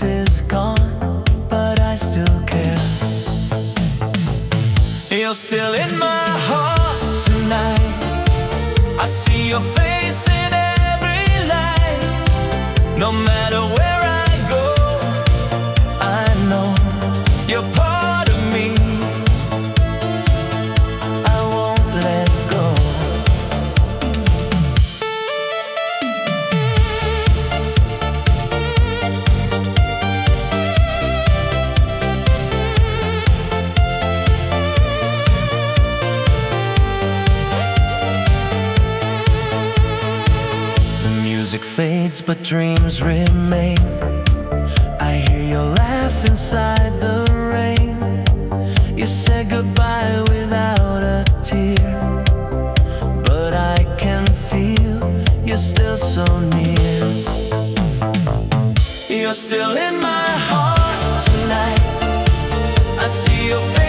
face is gone, but I still care. You're still in my heart tonight. I see your face in every light. No matter where I go, I know you're part of me. I won't let go. Music fades, but dreams remain. I hear your laugh inside the rain. You said goodbye without a tear, but I can feel you're still so near. You're still in my heart tonight. I see your face